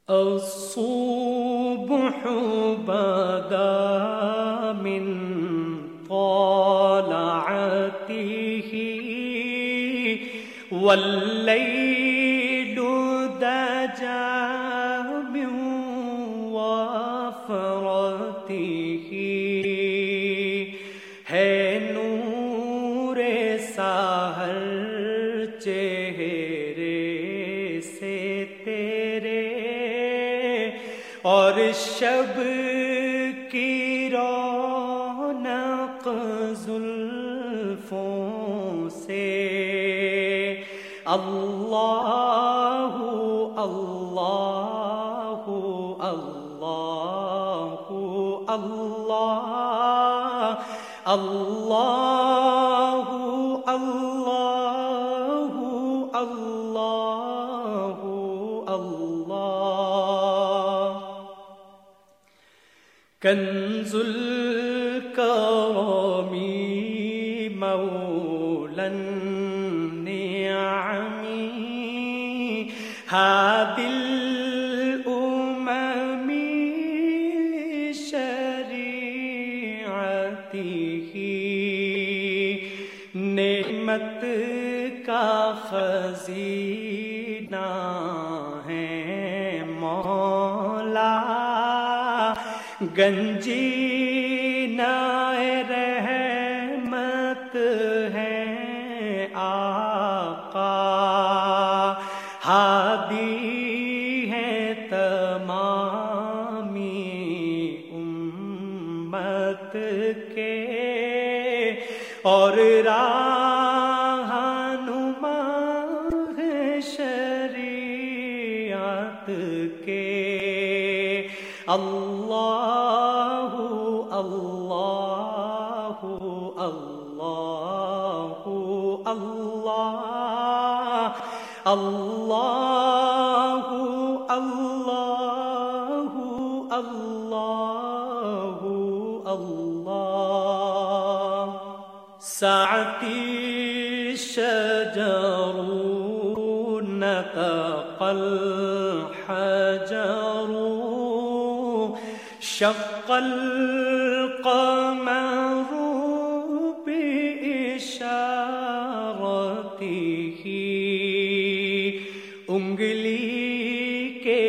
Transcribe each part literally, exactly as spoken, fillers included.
الصبح بدا من طلعته والليل دجا من وفرته ہے نور سحر چہرے سے تیرے اور شب کی رونق زلفوں سے اللہ اللہ اللہ اللہ اللہ اللہ اللہ اللہ کنز الکرم مولا النعم هادي الأمم لشريعته نعمت کا خزینہ ہے مولا گنجینہ رحمت ہے آقا ہادی ہے تمامی امت کے اور رہنما ہے شریعت کے اللہ اللہ اللہ اللہ اللہ اللہ اللہ اللہ سعتی شجر نطق الحجر شق القمر بإشارته انگلی کے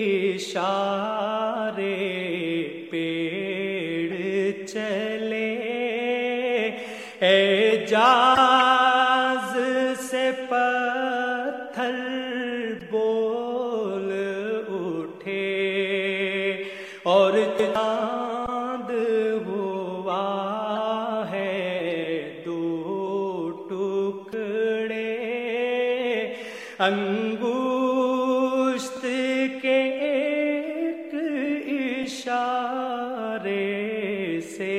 اشارے پیڑ چلے اعجاز سے پتھر بول اٹھے اور چاند ہوا ہے دو ٹکڑے انگشت کے ایک اشارے سے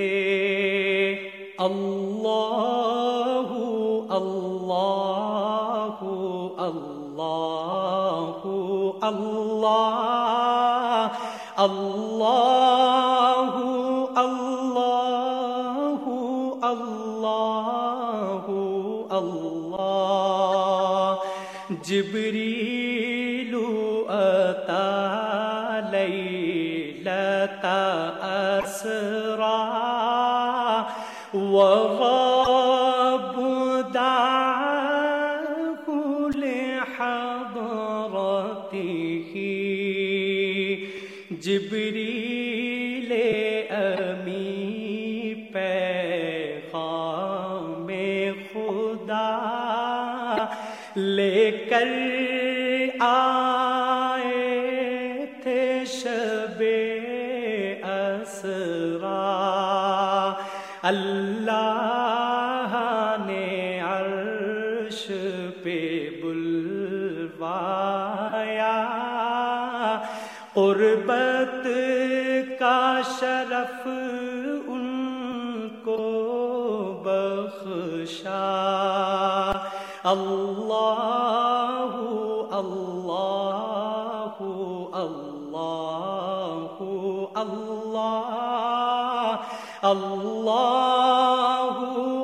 اللہ اللہ اللہ اللہ اللہ اللہ اللہ اللہ جبریل اتی لیلۃ اسریٰ وغاب دعاه لحضرته جبریل امی پیغام خدا لے کر آئے تھے شب اسریٰ اللہ نے عرش پہ بلوایا قربت کا شرف ان کو بخشا اللہ اللہ اللہ اللہ اللہ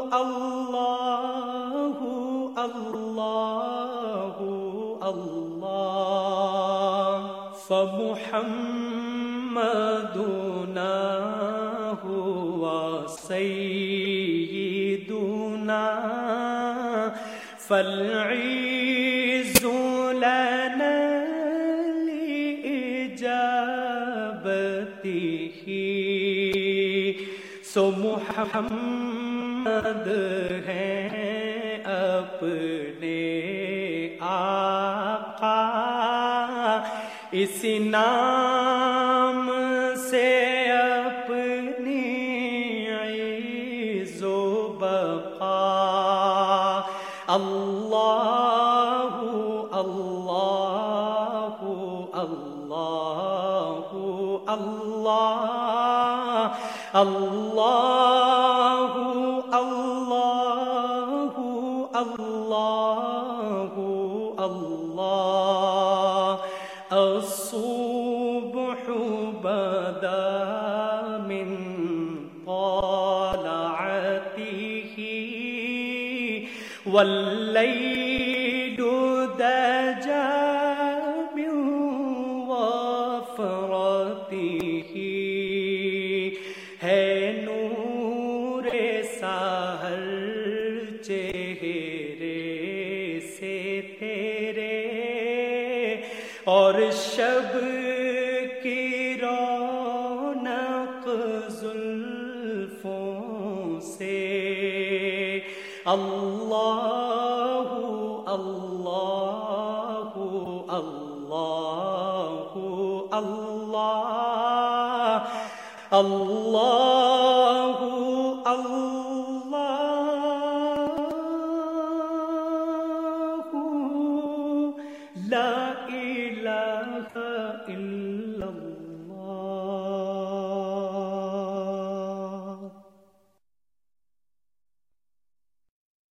اللہ اللہ اللہ فمحمدنا هو سيدنا فالعز لنا لإجابته سو محمد ہے اپنے آقا اسی نام سے اپنی عز و بقا اللہ اللہ اللہ اللہ اللہ اللہ اللہ اللہ الصبح بدا من طلعته والليل دجى من وفرته ہے نور سحر چہرے سے تیرے اور شب کی رونق زلفوں سے اللہ اللہ اللہ اللہ اللہ اللہ لا الہ الا